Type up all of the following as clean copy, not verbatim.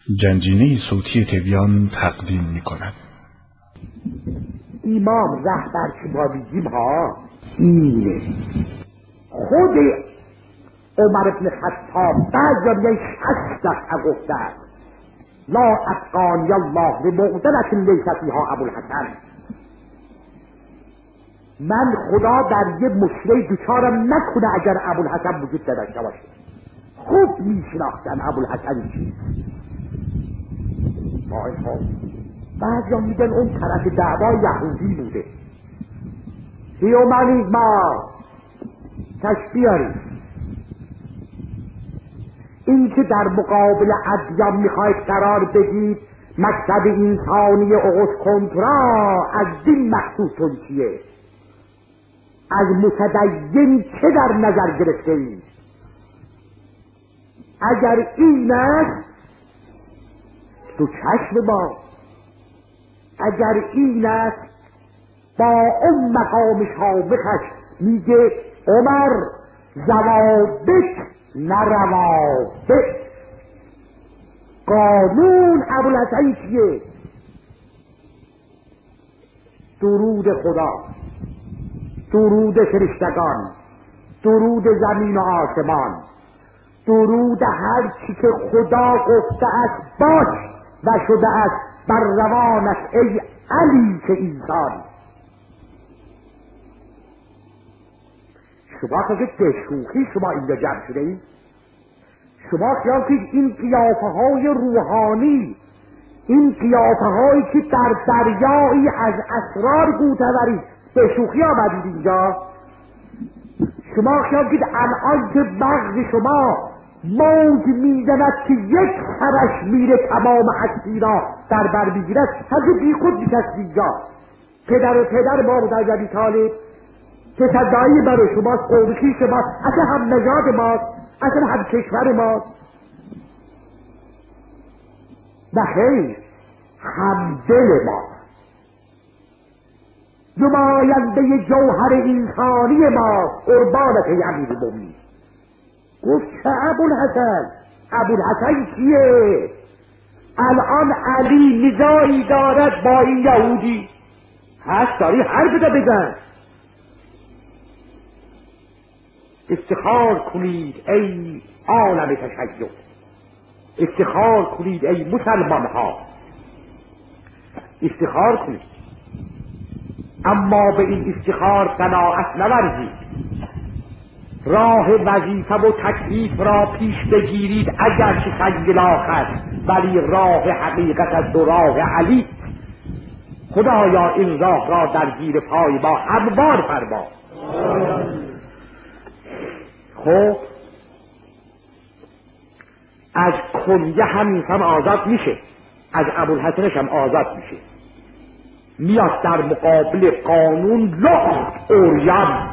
گنجینه صوتی تبیان تقدیم می کند. امام رهبر که ما بگیم ها اینه. خود عمر بن خطاب بعضی میگن 6 دفعه گفتن لا ابقانی الله بمعضلة لیس فیها ابوالحسن، من خدا در یه مشکل دچارم نکنه اگر ابوالحسن وجود نداشته باشه. خوب میشناختن ابوالحسن چیست. بعضی میگن اون طرف دعوا یهودی بوده. هیومنیز ما تشبیاری این که در مقابل ادیان میخواید قرار بدید مکتب انسانی اوغوس کنترا از دین مخصوصون چیه؟ از متدین چه در نظر گرفته اید؟ اگر این است تو چشم ما، اگر این است با اون مقام شامخش میگه عمر ضوابط نه روابط. قانون ابوالحسن چیه؟ درود خدا، درود فرشتگان، درود زمین و آسمان، درود هر چی که خدا گفته است باش و شده است بر روانش ای علی که انسان. شما که به شوخی شما اینجا جمع شده اید. شما خیال کنید این قیافه های روحانی، این قیافه هایی که در دریایی از اسرار گوتورید به شوخی آمدید اینجا. شما خیال کنید الان که مغز شما موج میزند که یک سرش میره تمام هستی را در بر میگیرد، همچه بی خود میکست اینجا. پدر ما بود از ابی طالب که صدایی برای شماست، قومکی شماست، اصلا هم نژاد ماست، اصلا هم کشور ماست. نه خیر، هم دل ماست، نماینده جوهر انسانی ما، قربانت ای امیرالمومنین. گفت چه ابوالحسن کیه؟ الان علی نزاعی دارد با این یهودی، هست داری هر بدا بزن. افتخار کنید ای عالم تشیع، افتخار کنید ای مسلمان ها، افتخار کنید، اما به این افتخار قناعت نورزید. راه وظیفه و تکلیف را پیش بگیرید اگرچه سنگلاخ است، ولی راه حقیقت از و راه علی. خدایا این راه را در زیر پای ما هموار فرما. خب از کنیه هم انسان آزاد میشه، از ابوالحسنش هم آزاد میشه. میاد در مقابل قانون لخت اوریان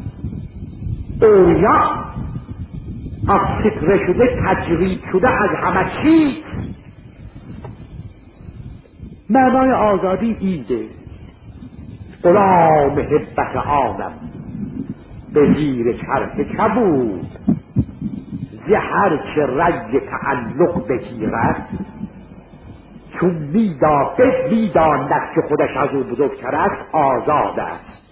از فطره شده، تجرید شده از همه چیز. معنای آزادی ایده. غلام حبت آدم به زیر چرخ کبود، زهر چه رگ تعلق بگیرد، چون میداند که خودش از او بزرگتر است آزاد است.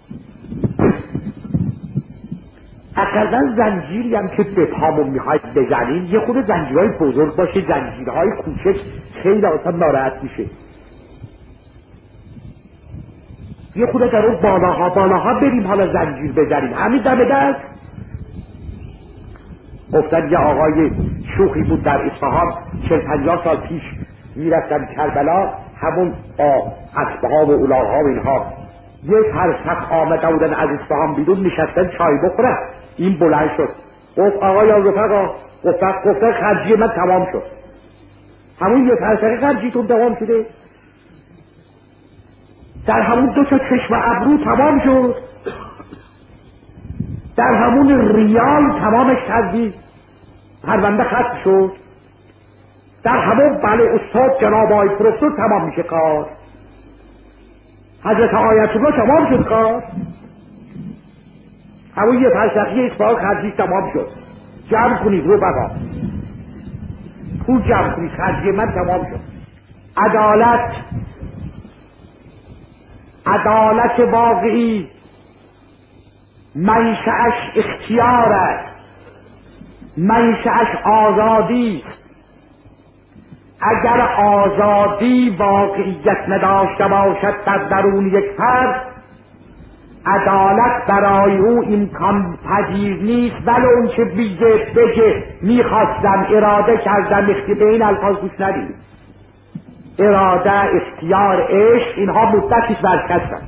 اقلا زنجیری هم که به پامون میخواید بزنین یه خود زنجیرهای بزرگ باشه، زنجیرهای کوچک خیلی آسان ناراحت میشه. یه خود در اون بالاها بریم حالا زنجیر بزنیم، همین دم دست. گفتن یه آقای شوخی بود در اصفهان 40-50 سال پیش میرفتن کربلا، همون با اسبها و الاغها و اینها یه فرسخ آمده بودن از اصفهان بیرون، نشستن چای بخورن. این بلند شد گفت آقای رفقا، گفتن خرجی من تمام شد. همون یه فرسخ خرجیتون تمام شده؟ در همون 2 چشم ابرو تمام شد؟ در همون ریال تمامش کردی؟ پرونده ختم شد؟ در همون بله استاد جناب آقای پروفسور تمام میشه کار؟ حضرت آیت الله تمام شد کار؟ همون یه فرسخی اصفهان خرجی تمام شد. جمع کنید رو بقا پول جمع کنی، خرجی من تمام شد. عدالت واقعی منشأش اختیار است، منشأش آزادی است. اگر آزادی واقعیت نداشته باشد در درون یک فرد، عدالت برای او امکان پذیر نیست. ولی اون چه بگه میخواستم، اراده کردم، به این الفاظ گوش ندید. اراده، اختیار، عشق، اینها مدتش ورشکستن.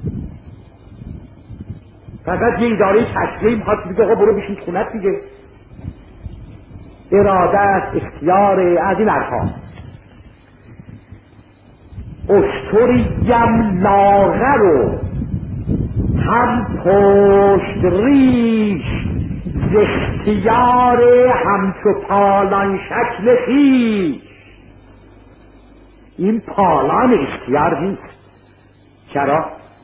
فقط یه اداره تشریعی میخواد بگه آقا برو بشین خونت دیگه. اراده است، اختیار، از این حرفا. اشتریم لاغر و هم پشت ریش، ز اختیار همچو پالان شکل خویش. این پالان اختیار نیست. چرا؟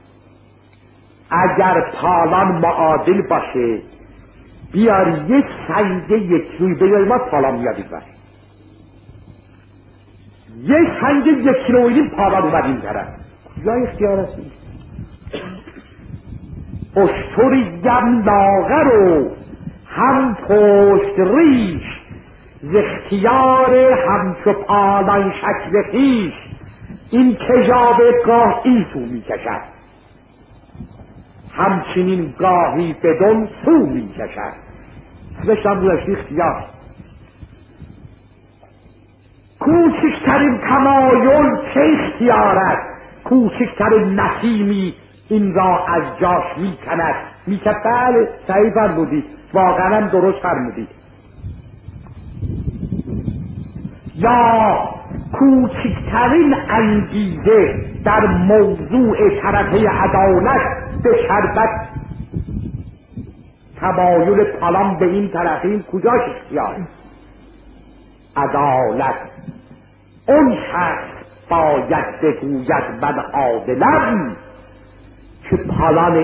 اگر پالان معادل باشه، بیار یک سنگ یک روی بیاری، ما پالان میادید باشه. یک سنگ یک کیلویی پالان اومد این طرف، کجا اختیار است؟ اشتریم لاغر و هم پشت ریش، ز اختیار همچو پالان شکل خویش. این کجاب گاه این سو میکشد، همچنین گاهی بدون سو میکشد. اسمشم گذاشتی اختیار. کوچکترین تمایل چه اختیار است؟ کوچکترین نسیمی این را از جاش میکند. میکند. بله صحیح فرمودید، واقعا درست فرمودید. یا کوچکترین انگیزه در موضوع طرفه عدالت به شربت تمایل پالان به این طرفین کجاش اختیار؟ عدالت اون شخص باید بگوید من عادلم که پالان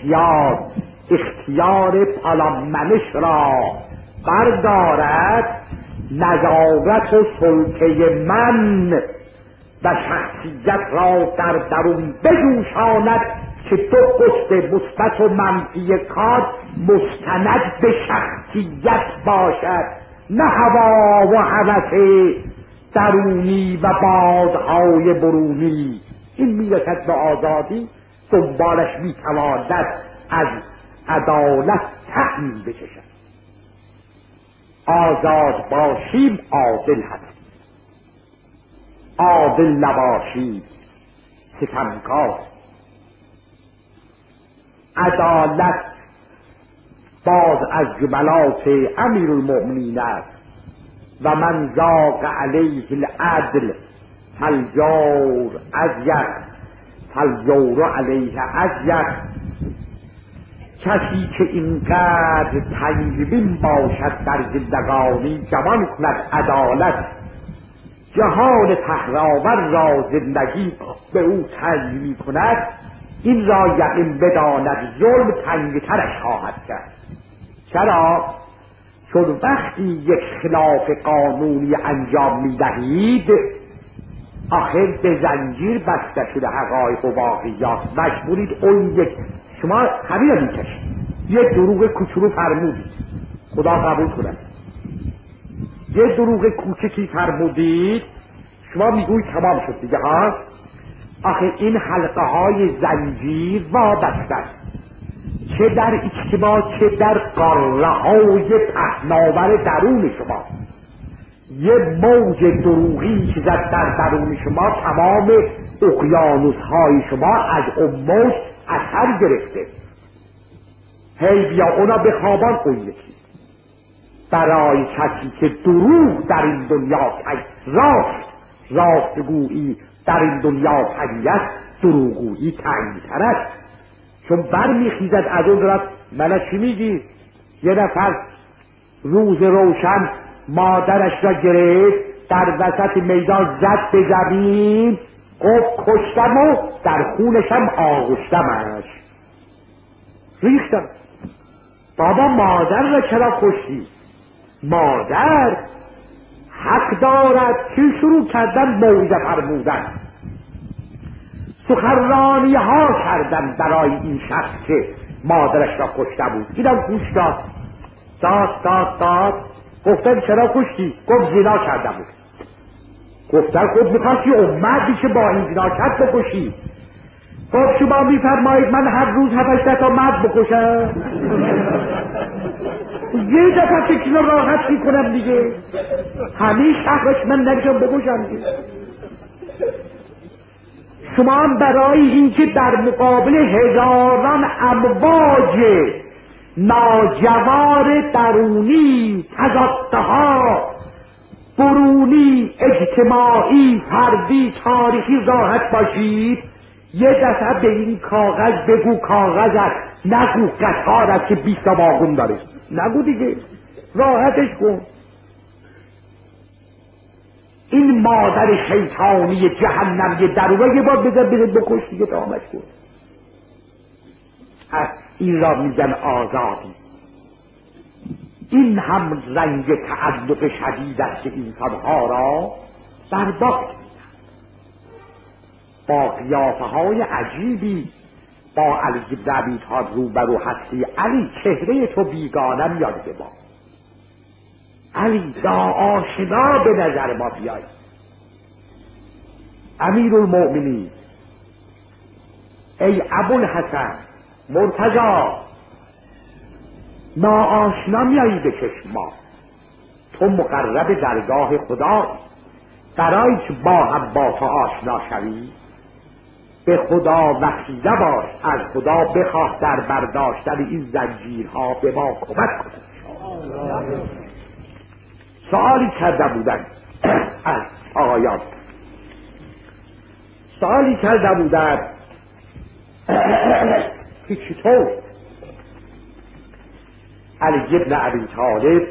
اختیار پالان منش را بردارد، نظارت و سلطه من و شخصیت را در درون بجوشاند که دو قطب مثبت و منفی کار مستند به شخصیت باشد، نه هوا و هوس درونی و بادهای برونی. این میرسد به آزادی، دنبالش میتواند از عدالت تأمین بچشد. آزاد باشیم عادل هستیم، عادل نباشیم ستمکار. عدالت باز از جملات امیرالمؤمنین است و من ذاق علیه العدل فالجور ازیق فالجور علیه ازیق. کسی که اینقدر تنگبین باشد در زندگانی، گمان کند عدالت جهان پهراور را زندگی به او تنگ می کند، این را یقین بداند ظلم تنگترش خواهد کرد. چرا؟ چون وقتی یک خلاف قانونی انجام می دهید، آخر به زنجیر بسته شده حقایق و واقعیات، مجبورید اون یک شما همین رو میکشید. یه دروغ کوچولو فرمودید، خدا قبول کنه، یه دروغ کوچکی فرمودید، شما میگوید تمام شد دیگه ها. آخه این حلقه های زنجیر وابسته است، چه در اجتماع چه در قاره های پهناور درون شما. یه موج دروغی که زد در درون شما، تمام اقیانوس های شما از اون موج اثر گرفته. هی بیا اونا به خوابان اون یکی. برای کسی که دروغ در این دنیا راستگویی در این دنیا پدید است، دروغگویی تنگ‌تر است. چون برمیخیزد از اون طرف. من چی میگی؟ یه نفر روز روشن مادرش را گرفت، در وسط میدان زد به زمین، گفت کشتم و در خونشم آغشتمش، ریختم. بابا مادر را چرا کشتی؟ مادر حق دارد که شروع کردن موعظه فرمودن، سخنرانی ها کردن برای این شخص که مادرش را کشته بود. اینم گوش داد گفتن چرا کشتی؟ گفت زنا کرده بود. گفتن خود میخواستی امتی که با این زنا کرد بکشی؟ خب شما میفرمایید من هر روز 7-8 تا مرد بکشم؟ یه دفعه فکر راحت میکنم دیگه، همین شهرش من نمیشم بکشم دیگه. شما هم برای اینکه در مقابل هزاران امواج ناجوار درونی، تضادها برونی، اجتماعی، فردی، تاریخی راحت باشید، یه دفعه به این کاغذ بگو کاغذ است، نگو قطار است که 20 واگن داره، نگو دیگه، راحتش کن. این مادر شیطانی جهنمی درونه یه بار بزن بکش دیگه، تمامش کن. این را میگن آزادی. این هم رنگ تعلق شدید است که انسانها را برباد می‌کند. با قیافه های عجیبی با علی بن ابی طالب روبرو هستی. علی چهره تو بیگانه میاد به ما، علی ناآشنا به نظر ما بیای. امیرالمؤمنین، ای ابوالحسن، مرتضی، ناآشنا میایی به چشم ما. تو مقرب درگاه خدا، برای که با هم با تو آشنا شوی به خدا وسیله باش، از خدا بخواه در برداشتن این زنجیرها به ما کمک کند. سوالی کرده بودن از آقایان، سوالی کرده بودن که چطور علی بن ابی طالب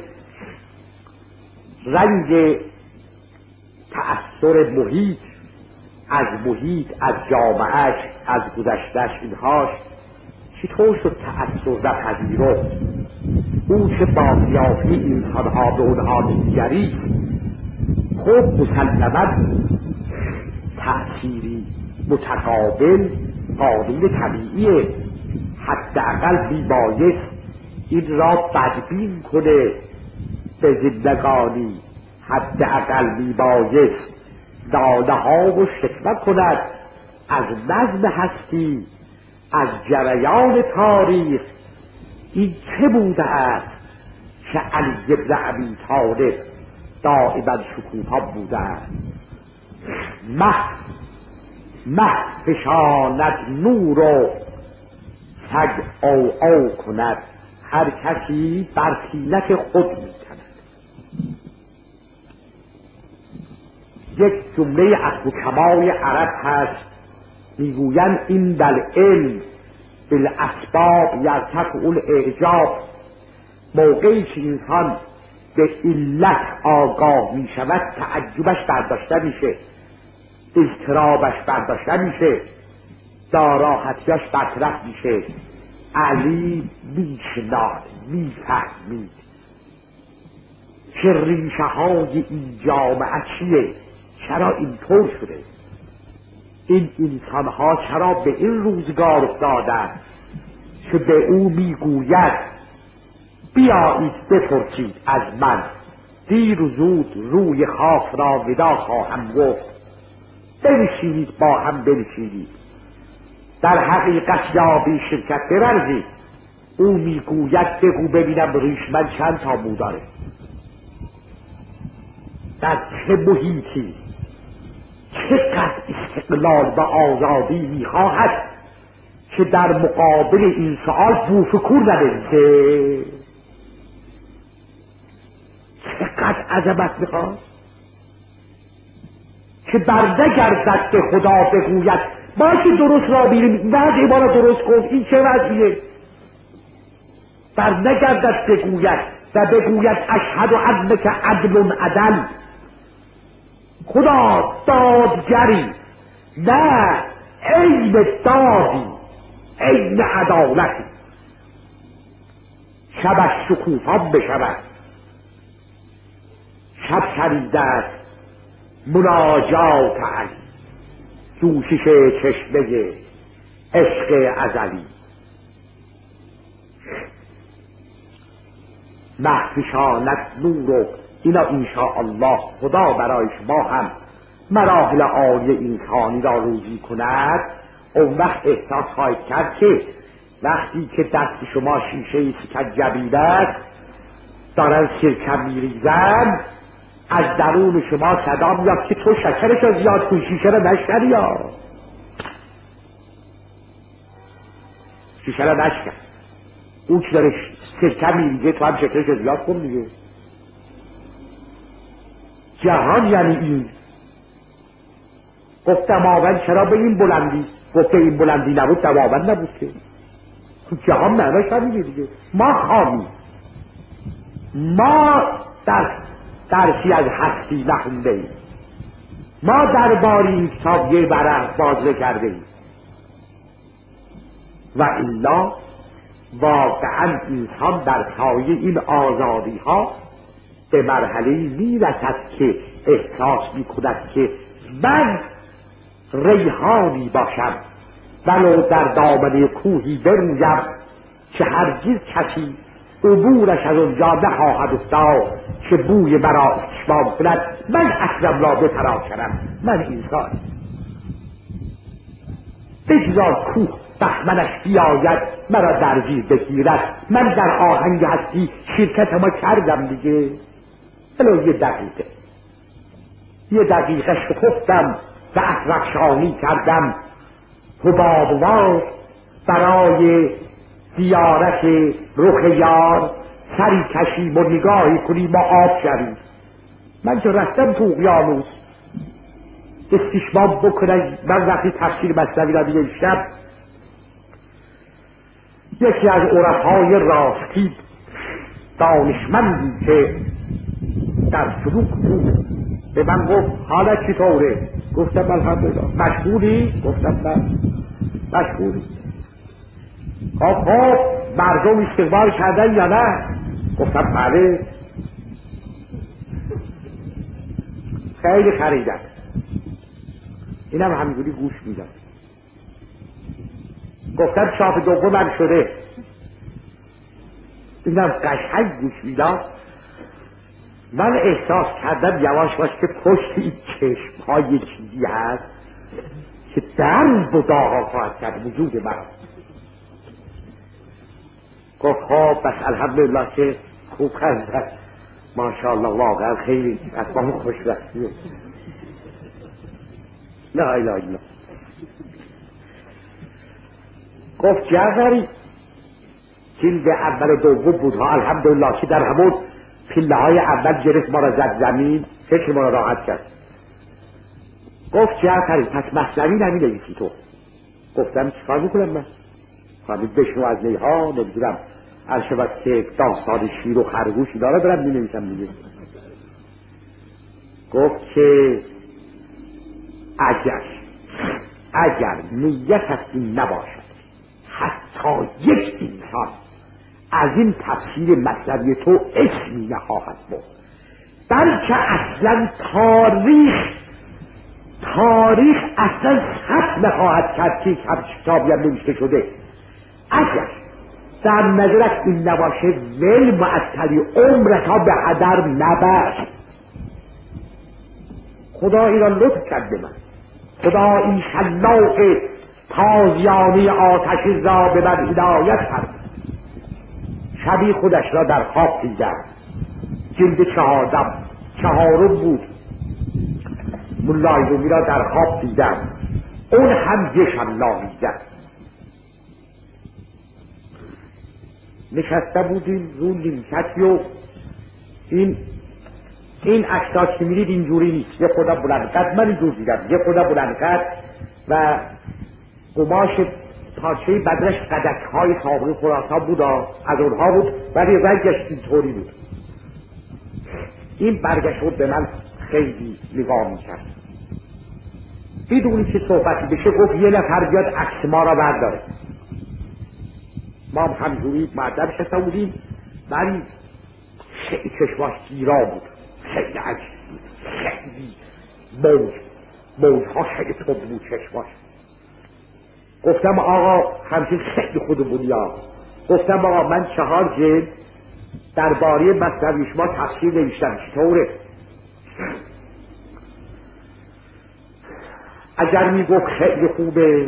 رنگ تأثیر محیط از جامعهش، از گذشتهش، اینهاش چطور شد تأثیر نپذیرفت؟ او که با قیافه انسانها به اونها می‌نگرید، خب مسلماً تأثیری متقابل قانون طبیعیه. حداقل میبایست این را بدبین کنه به زندگانی، حداقل میبایست ناله ها و شکوه کند از نظم هستی، از جریان تاریخ. این چه بوده است که علی بن ابی طالب دائما شکوفا بوده است؟ مه فشاند نور و سگ او کند، هر کسی بر طینت خود می‌کند. یک جمله از حکمای عرب هست، میگویند این در علم بالاسباب یرتفع الاعجاب. موقعی که انسان به علت آگاه می شود تعجبش برداشته میشه، اضطرابش برداشته میشه، ناراحتیاش برطرف میشه. علی میشناخت، میفهمید که ریشه های این جامعه چیه، چرا اینطور شده، این انسان ها چرا به این روزگار افتادن که به او میگوید بیایید بپرسید از من، دیر و زود روی خاک را ودا خواهم گفت، بنشینید با هم بنشینید، در حقیقت یابی شرکت بورزید. او میگوید بگو ببینم ریش من چند تا مو داره، در چه محیطی، چقدر استقلال و آزادی میخواهد که در مقابل این سؤال بوفکور نبریزه. چقدر عظمت میخواد که برنگردد به خدا بگوید باشه درست را بیریم، بعد ایمان درست کن، این چه وضعیه؟ برنگردد بگوید و بگوید اشهد انک عدل عدل، خدا دادگری، نه عین دادی، عین عدالتی، شبش شکوفان بشود، شب شنیدت مناجات علی، جوشش چشمه عشق ازلی. محفشانت نور و اینا انشاءالله خدا برای شما هم مراحل عالی انسانی را روزی کند. اون وقت احساس خواهید کرد که وقتی که دست شما شیشه سکندجبین است دارن سرکه میریزن، از درون شما صدا میاد که تو شکرش رو زیاد کن، شیشه رو نشکن، یا شیشه رو نشکن، اون که داره سرکه میریزه تو هم شکرش رو زیاد کن دیگه. جهان یعنی این. گفت دماوند چرا به این بلندی؟ گفت این بلندی نبود دماوند نبود که. جهان معناش همینه دیگه. ما خامی، ما درسی از هستی نخونده ایم، ما درباره این کتاب یه ورق باز کرده ایم و الا واقعا انسان در سایه این آزادی ها به مرحله می رسد که احساس می کند که من ریحانی باشم ولو در دامنه کوهی برویم که هرگز کسی عبورش از اونجا نخواهد افتاد که بوی مرا استشمام کند. من اکرم را بتراکنم، من انسان بگذار کوه بخمنش بیاید مرا در زیر بگیرد. من در آهنگ هستی شرکت ما کردم دیگه. بلو یه دقیقه شکفتم و افرخشانی کردم حبابوار برای زیارت رخ یار. سری کشیم و نگاهی کنیم و آب شویم. من که رفتم تو اقیانوس استشمام بکنم. من وقتی تفسیر مثنوی را دیگه شب یکی از عرفای راستی دانشمندی که در سلوک بود به من گفت حالت چطوره؟ گفتم الحمدلله. مشغولی؟ گفتم نه. مشغولی؟ خب مردم استقبال کردن یا نه؟ گفتم بله. خیلی خریدن. اینم همینجوری گوش میدم. گفتم چاپ دومم شده. اینم قشنگ گوش میدم. من احساس کردم یواش یواش که پشت این چشم ها یه چیزی هست که درد و داغا خواهد کرد وجود من. گفت خب بس الحمدلله که خوب کردن، ماشاءالله واقعا خیلی از ما خوشبختیه. لا اله الا. گفت جعفری جلد اول و دوم بودها الحمدلله که در همون پله های اول گرفت ما را زد زمین، فکر ما را راحت کرد. گفت جعفری پس مثنوی نمی‌نویسی تو؟ گفتم چیکار میکنم من؟ خواهید بشنو از نیها نمیدونم عرشبت که داستان شیر و خرگوش اینا را دارم مینویسم دیگه. گفت که اگر نیت از این نباشد حتی یک انسان از این تفسیر مثنوی تو اسمی نخواهد بود، بلکه اصلا تاریخ اصلا ثبت نخواهد کرد که کتابی هم نوشته شده. اگر در نظرت این نباشه ول معطلی عمرتا به هدر نبر. خدا ایران لطف کرده من. خدا این شلاق تازیانه آتش را به من هدایت کرد. شبی خودش را در خواب دیدم، جلد چهارم بود. ملای رومی را در خواب دیدم، اون هم یه شلاقی زد. نشسته بودیم رو نیمکتی و این عکس‌ها که می‌دید اینجوری نیست. یه خدا بلند قد من اینجور دیدم، یه خدا بلند قد و قماش پارچه بدنش قدک‌های سابق خراسان بود، از اونها بود ولی رنگش اینطوری بود. این برگشت به من خیلی نگاه می‌کرد بدونی که صحبتی بشه. گفت یه نفر بیاد عکس ما را برداره. ما همجوری مردم شسته بودیم ولی چشماش گیرا بود، خیلی عجیب بود، خیلی موجها خیلی تند بود چشماش. گفتم آقا همچین خیلی خودمونیا. گفتم آقا من 4 جلد درباره مثنوی شما تفسیر نوشتم، چطوره؟ اگر میگفت خیلی خوبه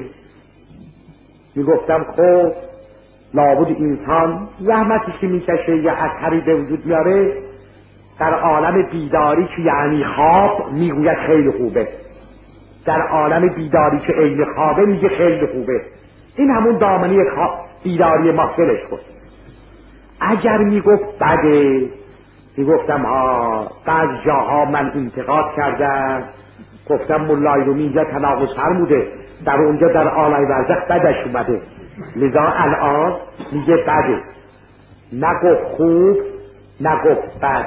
میگفتم خب لابد انسان زحمتی که میکشه یا اثری به وجود میاره در عالم بیداری که یعنی خواب میگوید خیلی خوبه، در عالم بیداری که عین خوابه میگه خیلی خوبه. این همون دامنه بیداری ما دلش کن. اگر میگفت بده میگفتم بعض جاها من انتقاد کردم، گفتم مولای رومی اینجا تناقض فرموده، در اونجا در عالم برزخ بدش اومده، لذا الان میگه بده. نگفت خوب نگفت بد،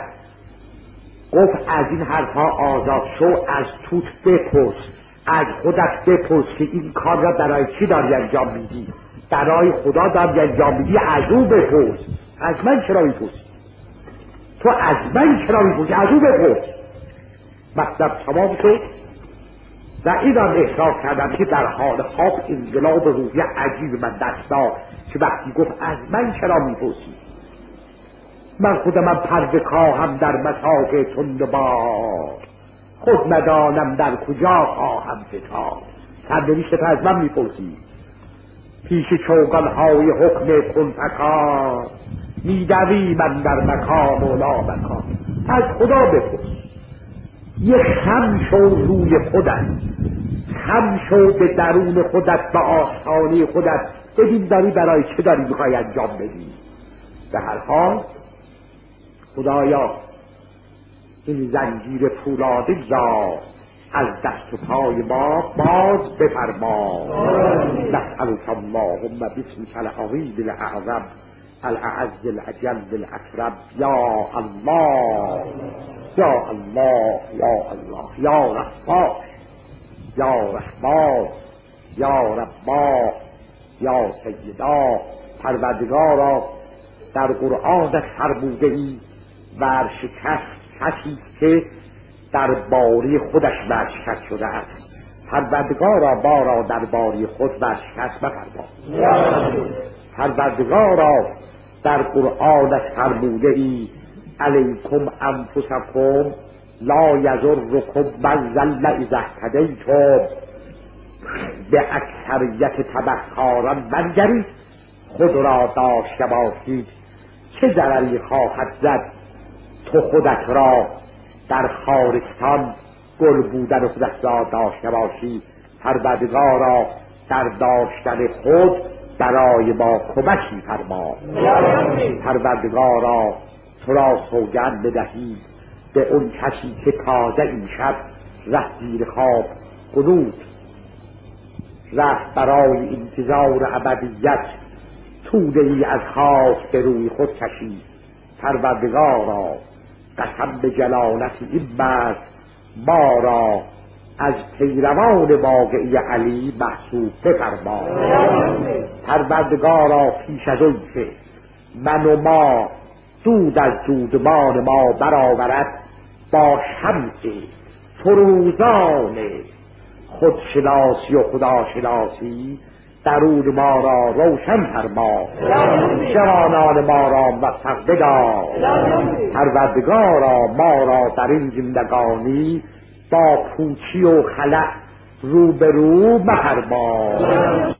گفت از این حرفها آزاد شو، از توت بپرس، از خودت بپرس که این کار را برای چی داری انجام میدی؟ برای خدا داری انجام میدی؟ از او بپرس. از من چرا میپرسی؟ تو از من چرا میپرسی؟ از او بپرس. مطلب تمام شد و این هم احساس کردم که در حال خواب انقلاب روحی عجیب من دست داد که وقتی گفت از من چرا میپرسی؟ من خودم پرده کاهم در مساق تندبار، خود ندانم در کجا خواهم فتاد. سرنوشت از من میپرسی؟ پیش چوگانهای حکم کنفکان میدوی من در مکان و لا مکان. از خدا بپرس. یه خم شو روی خودت، خم شو به درون خودت، به آستانه خودت، ببین داری برای چه داری میخوای انجام بدی. به هر حال خدایا این زنجیر فولادی را از دست و پای ما باز بفرما. نسألک اللهم باسمک العظیم الاعظم الاعز الاجل الاکرم یا الله یا الله یا الله یا رحمان یا رحمان یا ربا یا سیدا. پروردگارا در قرآن فرموده ای ورشکست کسی که در باری خودش ورشکست شده است. پروردگارا ما را در باری خود ورشکست مفرما. پروردگارا در قرآن فرموده ای علیکم انفسکم لا یضرکم من ضل اذا اهتدیتم. به اکثریت تبهکاران بنگرید، خود را داشته باشید، چه ضرری خواهد زد تو خودت را در خارستان گل بودن خودت را داشته باشی. پروردگارا در داشتن خود برای ما کمکی فرما. پروردگارا تو را سوگند بدهی به اون کسی که تازه این شب رفت زیر خواب قنوت، رفت برای انتظار ابدیت، توده ای از خاک به روی خود کشید. پروردگارا قسم به جلالت این مرد ما را از پیروان واقعی علی محسوب بفرما. پروردگارا پیش از اون که من و ما دود از دودمان ما برآورد، با شمع فروزان خودشناسی و خداشناسی درون ما را روشن فرما. جوانان ما را موفق بدار. پروردگارا ما را در این زندگانی با پوچی و خلأ روبرو مفرما.